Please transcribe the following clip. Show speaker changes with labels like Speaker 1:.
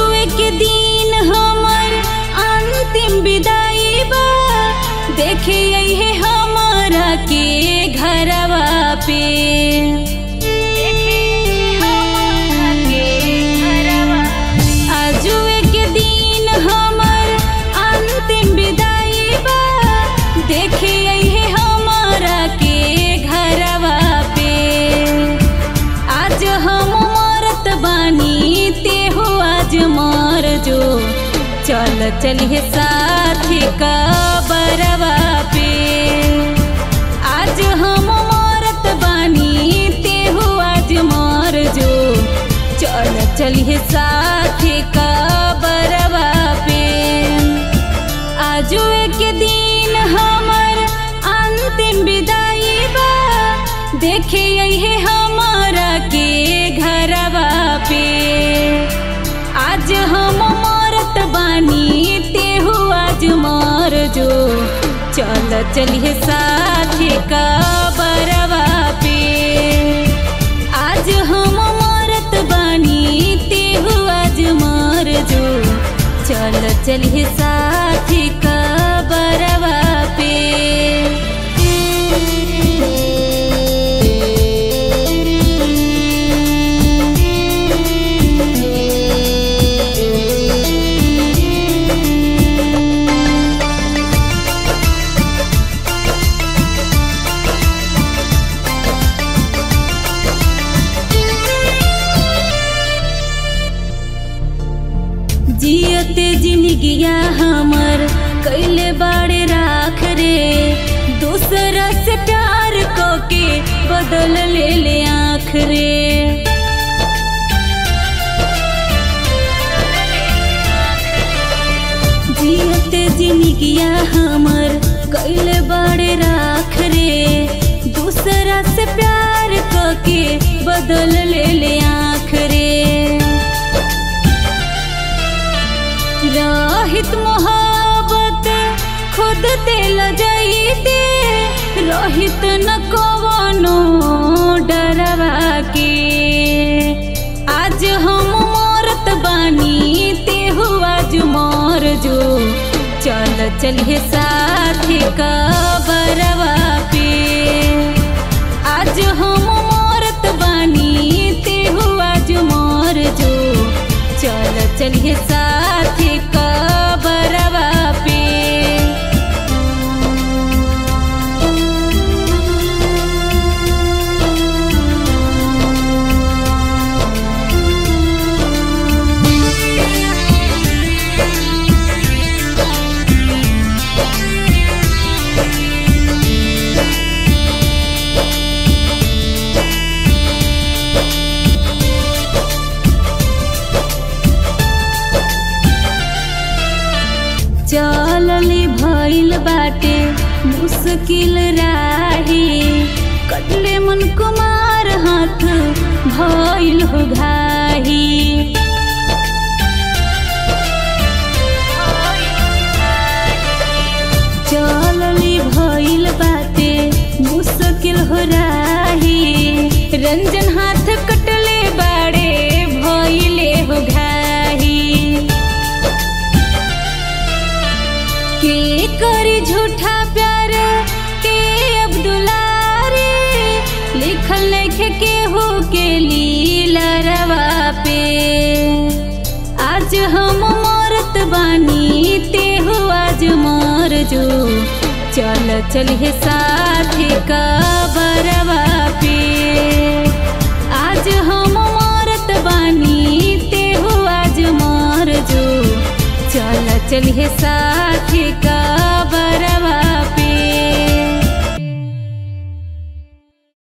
Speaker 1: आजुए के दिन हमर अंतिम विदाई बा, देखे है हमारा के घरवा पे। आजुए के दिन हमर अंतिम विदाई बा, देखे है हमारा के घरवा पे। आज हम मरत बानी ते हो आज मर जो, चल चलिए साथी कबरवा पे। आज हम मरत बानी ते हो आज मर जो, चल चलिए साथी कबरवा पे। आजू एक दिन हमर अंतिम विदाई बा, देखे है हमारा के घरवा पे। आज हम मरत बानी ते हो आज मर जो, चल चलिए साथी कबरवा पे। आज हम मरत बानी ते हो आज मर जो, चल चलिए साथी कबरवा पे। जियते जिंदगिया हमर कैले बाड़े राख रे, दूसरा से प्यार को के बदल ले आँख रे। जियते जिंदगिया हमर कैले बाड़े राख रे, दूसरा से प्यार को के बदल ले आँख रे। रहित मोहब्बत खुद दिल जाइते, रहित न कवनो डरवा के। आज हम मरत बानी ते हो आज मर जो, चल चलिए साथी कबरवा पे। आज हम मरत बानी ते हो आज मर जो, चल चलिए साथी कबरवा पे। चलली भइल बाटे मुश्किल राही, कटले मन कुमार हाथ भइल हो घाही। चलली भइल बाटे मुश्किल हो राही, रंजन हाथ कटले बाड़े भइले हो घाही। के करी झूठा प्यार के अब्दुल्ला रे, लिखल लिखे के हो के लीला रवा पे। आज हम मरत बानी ते हो आज मर जो, चल चलिए साथी कबरवा पे। आज हम मरत बानी ते हो आज मर जो, चल चलिए साथी